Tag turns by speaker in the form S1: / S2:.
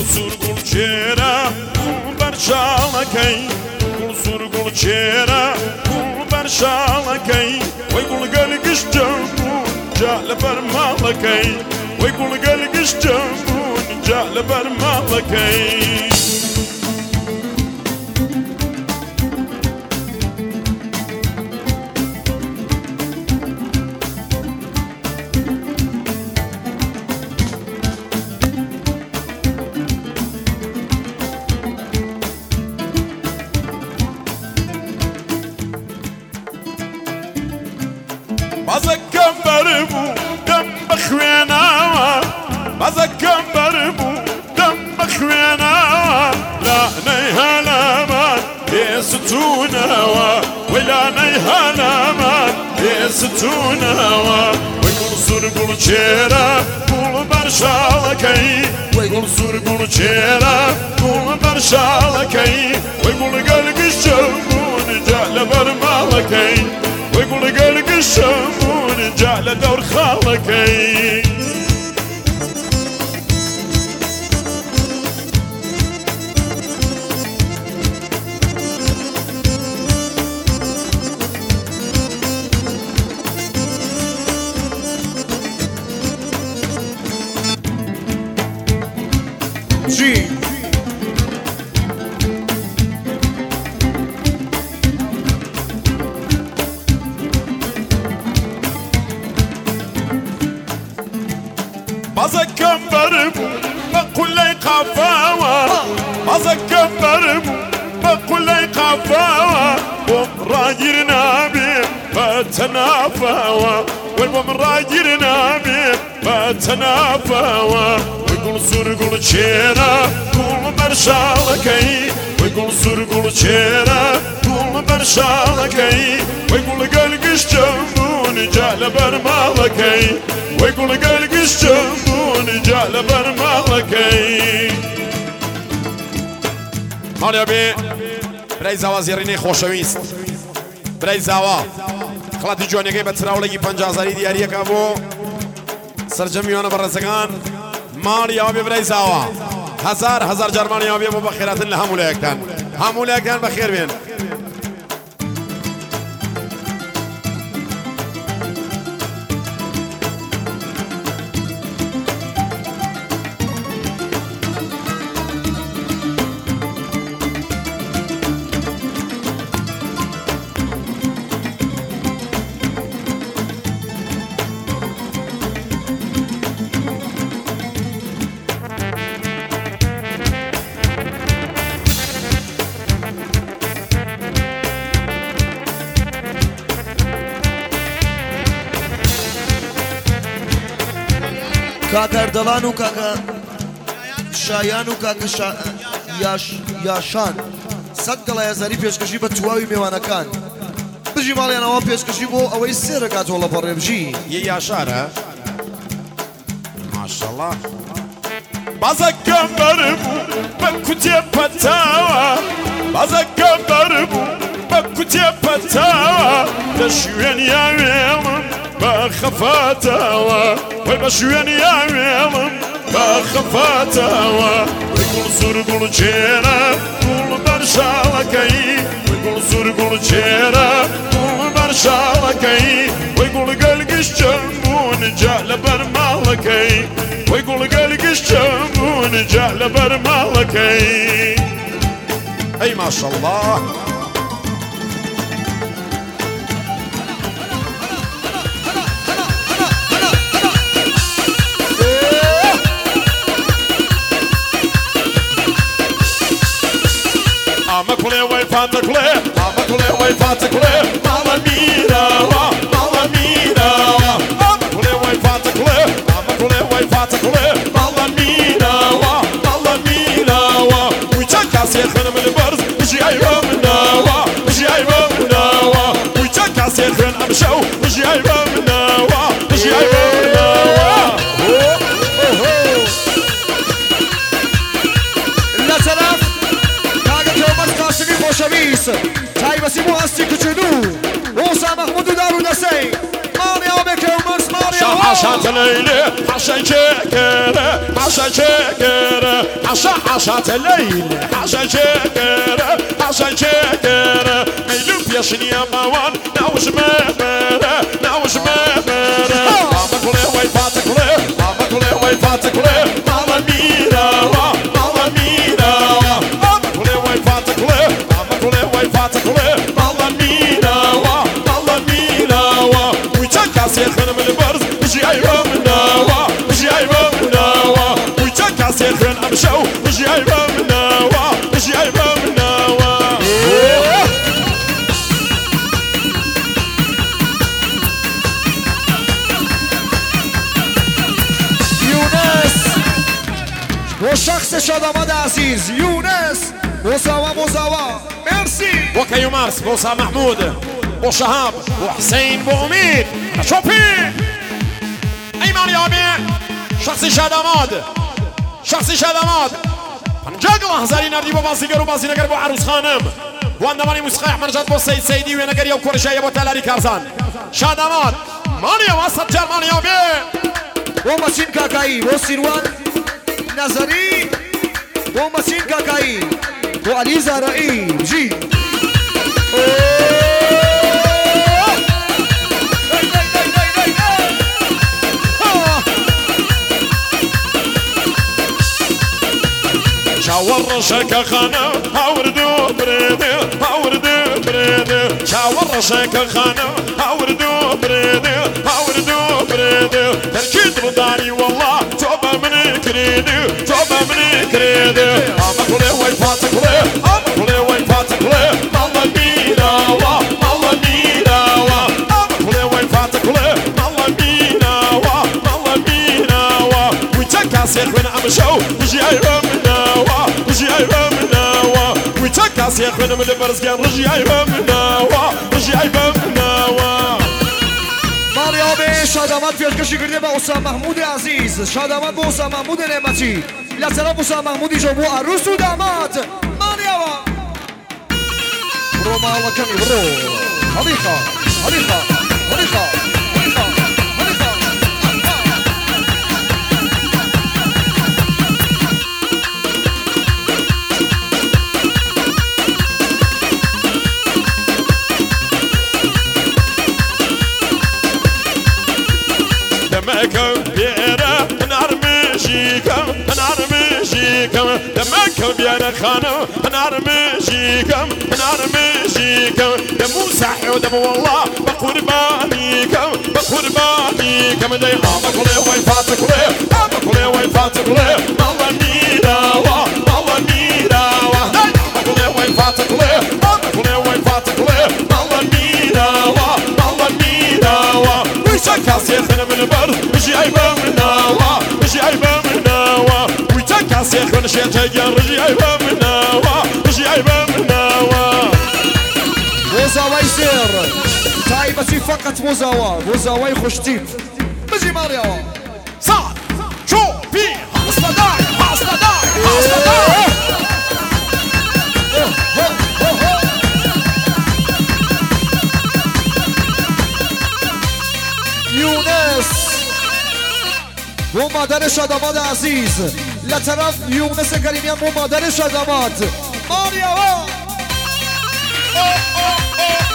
S1: سورگل چرا برشالکی گل سورگل چرا برشالکی وی گل گلگش جمون جال برمالکی وی گل گلگش جمون جال برمالکی بازكم بربو دم بخوينا بازكم بربو دم بخوينا لا نيهانا من يستونا ولا نيهانا من يستونا ويقول سرقل چرا قول برشالكي ويقول سرقل چرا قول برشالكي ويقول قلقش جمون جعل برمالكي ويقول قلق الشمون جعل دور خالكي
S2: جي
S1: بازكم بربو بقول لي قفاوة بازكم بربو بقول لي قفاوة ومراجرنا بيه فتنافاوة والمراجرنا بيه فتنافاوة ويقول سرقل چرا قول برشالكي ويقول سرقل چرا قول برشالكي ويقول قلقش جمون جعل برمالكي ويقول قلقش جمون جعل برمالكي
S3: مانیا بی برای زاوا زیرینی خوشویست برای زاوا خلاتی جوانیگی بتراولگی 50,000 دیاریه که بو سرجمیان بررسگان مانیا بی برای زاوا هزار جرمانیا بی بو بخیرات لهموله اکتن بخیر بین
S2: کاکە ئەردەڵان و کاکە شایان و کاکە یاشان سەد دڵە هەزاری پێشکەشی بە تواوی میوانەکان بژی ماڵیانەوە پێشکەشی بۆ ئەوەی سێ ڕکاتەوە لە پەڕێبژی
S3: یه یاشارە ماشاءالله
S1: بازكم بربو بكوتي بتاوة بازكم بربو بكوتي بتاوة بشوين يا ويلم بخفاتاوة وبشوين يا ويلم بخفاتاوة ويقول سرقل چرا قول برشالكي ويقول سرقل چرا قول برشالكي ويقول قلقش جمون جعل برمالكي ويقول قلقش جمون جعل برمالكي
S3: ای ماشاءالله
S1: Ama kule way fanta kule, ama kule way fanta kule, mama mira, mama mira. Ama kule way fanta kule, ama kule way fanta kule, mama mira, mama mira. We check us here when I'm in the bars, we ay ramna, we ay ramna. We check us here when I'm show, we ay ramna, we ay ramna.
S2: لە تەرەف کاکە تۆمەس قاسمی خۆشەویست تایبەتی بۆ هەستی کچلو ڕۆسا مەحموود و دارودەسەی ماڵیاوە بێ کەومەس ماڵیاوە
S3: عشات ليلي عشا شكر عشا شكر عشات ليلي عشا شكر عشا شكر ميلو بيشني يا موان ناوش مبرة ناوش مبرة ماما كله وي فاتك له ماما كله وي فاتك له ماما مينا ماما مينا ماما كله وي فاتك له ماما كله وي فاتك له ماما مينا ماما مينا ويتكاس يخن من البرز بجي ايوه مناوا بجي ايوه مناوا ويتكاس يخن امشو بجي ايوه مناوا بجي ايوه مناوا
S2: والشخص شادماد عزيز يونس مساواة ميرسي
S3: وكيو مارس بوسا محمود بو شهاب بو حسين بو اميد شوفي ايمان يابي شخصي شادماد شخصي شادماد جاقل هزاري نردي بو بازيگر و بازينگر بو عروس خانم بو اندماني موسيقى احمد جاد بو سيد سيدي وينگر يو كورشايا بو تلاري كارزان شادماد مانيا واسط جال مانيا يابي
S2: وماشين كاكاي وسيروان نظري وماشين كاكاي وعلي زرائي جي
S3: شاور شكا خانه هاوردو بريدي هاوردو بريدي شاور شكا خانه هاوردو بريدي هاوردو بريدي تركيد رداني والله توبة من كريدي توبة من كريدي اما كله وي فاتك له اما كله وي فاتك له مالا ميناوا مالا ميناوا اما كله وي فاتك له مالا ميناوا مالا ميناوا ويتكاس يخوين امشو بجي ايوه مناوا بجي ايوه مناوا ويتكاس يخوين من البرزقان رجي ايوه مناوا رجي ايوه مناوا
S2: ماريابي شادمات پیشکشی کرده با اسام محمود عزیز شادمات با اسام محمود نعمتی لطرف اسام محمودی جو بو عروس و داماد ماريابا برو مالا کمی برو حلیقا حلیقا حلیقا
S3: دمك بيرة نار مشيكم نار مشيكم دمك بيرة خانم نار مشيكم نار مشيكم دمو صحي ودم والله بقربانيكم بقربانيكم دي اما كله وين فاتك له اما كله وين فاتك له مالا ميراوا مالا ميراوا اما كله وين فاتك له اما كله وين فاتك له مالا ميراوا مالا ميراوا ويشكاس يخن من البر بجي ايبا مناوا بجي ايبا مناوا ويتكاس يخن شيتايا رجي ايبا مناوا بجي ايبا مناوا
S2: موزاوا يصير تايبتي فقط موزاوا يخشتيب بجي ماريابا
S3: صار شو في حصل داي حصل داي حصل داي
S2: يونس ومادر شادمات عزيز لطرف يونس كريميان ومادر شادمات ماريابا